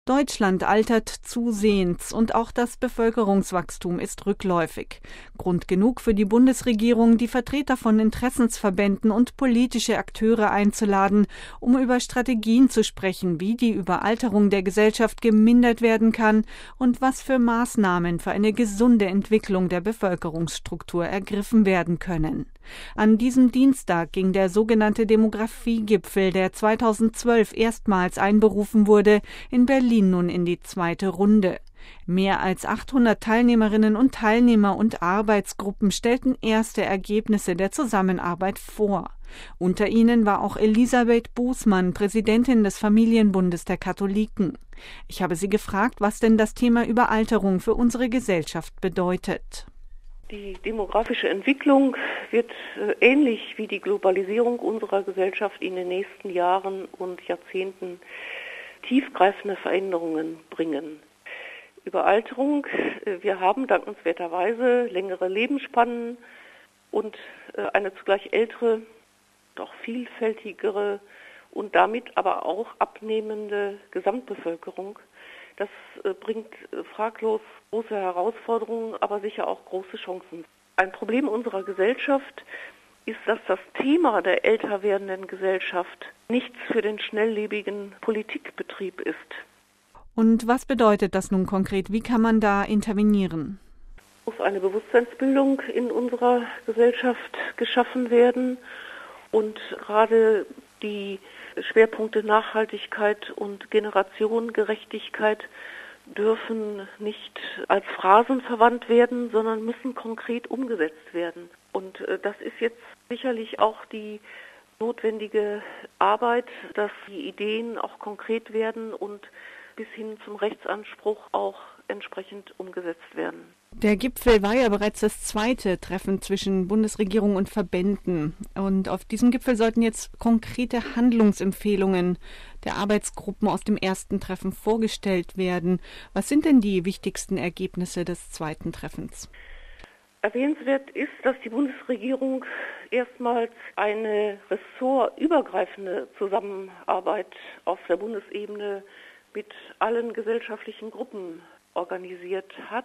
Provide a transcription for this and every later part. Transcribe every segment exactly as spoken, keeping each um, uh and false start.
Deutschland altert zusehends und auch das Bevölkerungswachstum ist rückläufig. Grund genug für die Bundesregierung, die Vertreter von Interessensverbänden und politische Akteure einzuladen, um über Strategien zu sprechen, wie die Überalterung der Gesellschaft gemindert werden kann und was für Maßnahmen für eine gesunde Entwicklung der Bevölkerungsstruktur ergriffen werden können. An diesem Dienstag ging der sogenannte Demografiegipfel, der zweitausendzwölf erstmals einberufen wurde, in Berlin nun in die zweite Runde. Mehr als achthundert Teilnehmerinnen und Teilnehmer und Arbeitsgruppen stellten erste Ergebnisse der Zusammenarbeit vor. Unter ihnen war auch Elisabeth Bußmann, Präsidentin des Familienbundes der Katholiken. Ich habe sie gefragt, was denn das Thema Überalterung für unsere Gesellschaft bedeutet. Die demografische Entwicklung wird äh, ähnlich wie die Globalisierung unserer Gesellschaft in den nächsten Jahren und Jahrzehnten tiefgreifende Veränderungen bringen. Überalterung, äh, wir haben dankenswerterweise längere Lebensspannen und äh, eine zugleich ältere, doch vielfältigere und damit aber auch abnehmende Gesamtbevölkerung. Das äh, bringt äh, fraglos große Herausforderungen, aber sicher auch große Chancen. Ein Problem unserer Gesellschaft ist, dass das Thema der älter werdenden Gesellschaft nichts für den schnelllebigen Politikbetrieb ist. Und was bedeutet das nun konkret? Wie kann man da intervenieren? Es muss eine Bewusstseinsbildung in unserer Gesellschaft geschaffen werden und gerade die Schwerpunkte Nachhaltigkeit und Generationengerechtigkeit dürfen nicht als Phrasen verwandt werden, sondern müssen konkret umgesetzt werden. Und äh, das ist jetzt sicherlich auch die notwendige Arbeit, dass die Ideen auch konkret werden und bis hin zum Rechtsanspruch auch entsprechend umgesetzt werden. Der Gipfel war ja bereits das zweite Treffen zwischen Bundesregierung und Verbänden. Und auf diesem Gipfel sollten jetzt konkrete Handlungsempfehlungen der Arbeitsgruppen aus dem ersten Treffen vorgestellt werden. Was sind denn die wichtigsten Ergebnisse des zweiten Treffens? Erwähnenswert ist, dass die Bundesregierung erstmals eine ressortübergreifende Zusammenarbeit auf der Bundesebene mit allen gesellschaftlichen Gruppen organisiert hat.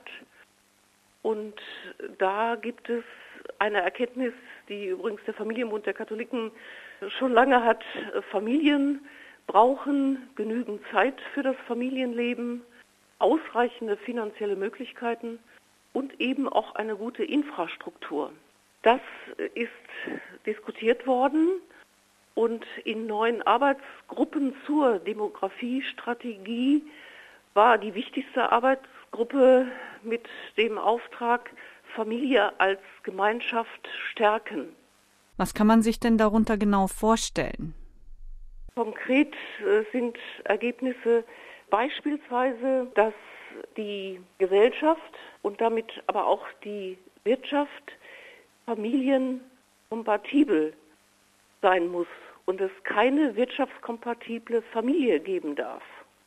Und da gibt es eine Erkenntnis, die übrigens der Familienbund der Katholiken schon lange hat. Familien brauchen genügend Zeit für das Familienleben, ausreichende finanzielle Möglichkeiten und eben auch eine gute Infrastruktur. Das ist diskutiert worden und in neuen Arbeitsgruppen zur Demografiestrategie war die wichtigste Arbeitsgruppe mit dem Auftrag Familie als Gemeinschaft stärken. Was kann man sich denn darunter genau vorstellen? Konkret äh, sind Ergebnisse beispielsweise, dass die Gesellschaft und damit aber auch die Wirtschaft familienkompatibel sein muss und es keine wirtschaftskompatible Familie geben darf.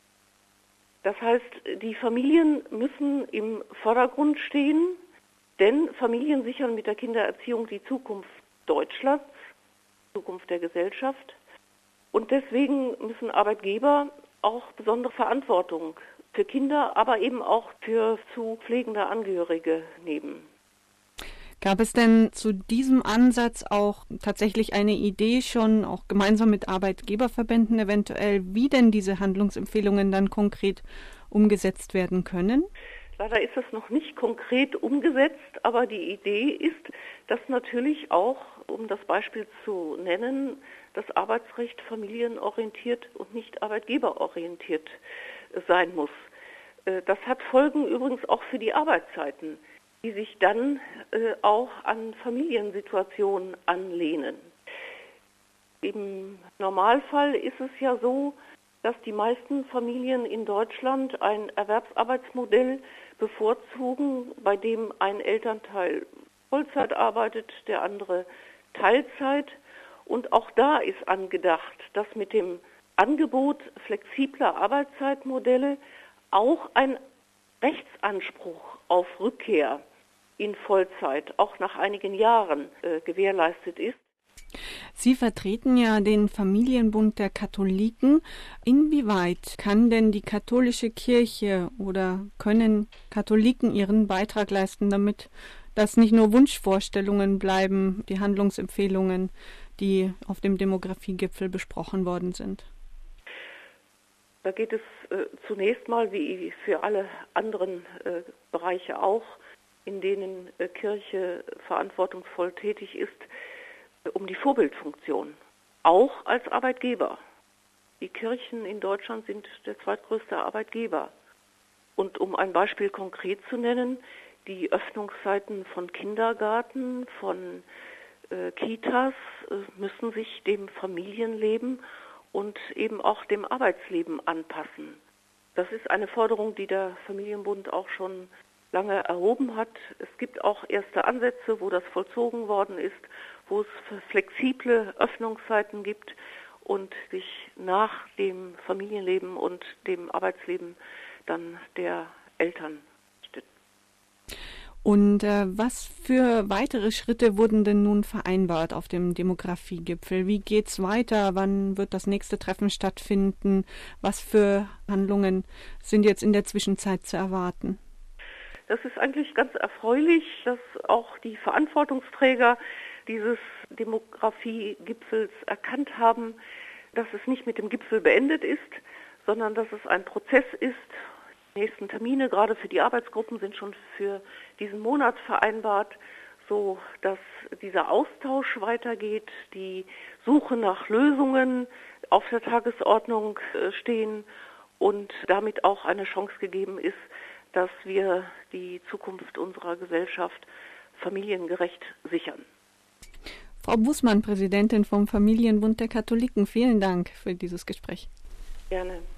Das heißt, die Familien müssen im Vordergrund stehen, denn Familien sichern mit der Kindererziehung die Zukunft Deutschlands, die Zukunft der Gesellschaft. Und deswegen müssen Arbeitgeber auch besondere Verantwortung für Kinder, aber eben auch für zu pflegende Angehörige nehmen. Gab es denn zu diesem Ansatz auch tatsächlich eine Idee schon, auch gemeinsam mit Arbeitgeberverbänden eventuell, wie denn diese Handlungsempfehlungen dann konkret umgesetzt werden können? Leider ist das noch nicht konkret umgesetzt, aber die Idee ist, dass natürlich auch, um das Beispiel zu nennen, das Arbeitsrecht familienorientiert und nicht arbeitgeberorientiert sein muss. Das hat Folgen übrigens auch für die Arbeitszeiten, die sich dann äh, auch an Familiensituationen anlehnen. Im Normalfall ist es ja so, dass die meisten Familien in Deutschland ein Erwerbsarbeitsmodell bevorzugen, bei dem ein Elternteil Vollzeit arbeitet, der andere Teilzeit. Und auch da ist angedacht, dass mit dem Angebot flexibler Arbeitszeitmodelle auch ein Rechtsanspruch auf Rückkehr in Vollzeit auch nach einigen Jahren äh, gewährleistet ist. Sie vertreten ja den Familienbund der Katholiken. Inwieweit kann denn die katholische Kirche oder können Katholiken ihren Beitrag leisten, damit das nicht nur Wunschvorstellungen bleiben, die Handlungsempfehlungen, die auf dem Demografiegipfel besprochen worden sind? Da geht es äh, zunächst mal, wie für alle anderen äh, Bereiche auch, in denen äh, Kirche verantwortungsvoll tätig ist, äh, um die Vorbildfunktion, auch als Arbeitgeber. Die Kirchen in Deutschland sind der zweitgrößte Arbeitgeber. Und um ein Beispiel konkret zu nennen, die Öffnungszeiten von Kindergarten, von äh, Kitas äh, müssen sich dem Familienleben und eben auch dem Arbeitsleben anpassen. Das ist eine Forderung, die der Familienbund auch schon lange erhoben hat. Es gibt auch erste Ansätze, wo das vollzogen worden ist, wo es flexible Öffnungszeiten gibt und sich nach dem Familienleben und dem Arbeitsleben dann der Eltern richtet. Und äh, was für weitere Schritte wurden denn nun vereinbart auf dem Demografiegipfel? Wie geht's weiter? Wann wird das nächste Treffen stattfinden? Was für Handlungen sind jetzt in der Zwischenzeit zu erwarten? Das ist eigentlich ganz erfreulich, dass auch die Verantwortungsträger dieses Demografiegipfels erkannt haben, dass es nicht mit dem Gipfel beendet ist, sondern dass es ein Prozess ist. Die nächsten Termine, gerade für die Arbeitsgruppen, sind schon für diesen Monat vereinbart, so dass dieser Austausch weitergeht, die Suche nach Lösungen auf der Tagesordnung stehen und damit auch eine Chance gegeben ist, dass wir die Zukunft unserer Gesellschaft familiengerecht sichern. Frau Bußmann, Präsidentin vom Familienbund der Katholiken, vielen Dank für dieses Gespräch. Gerne.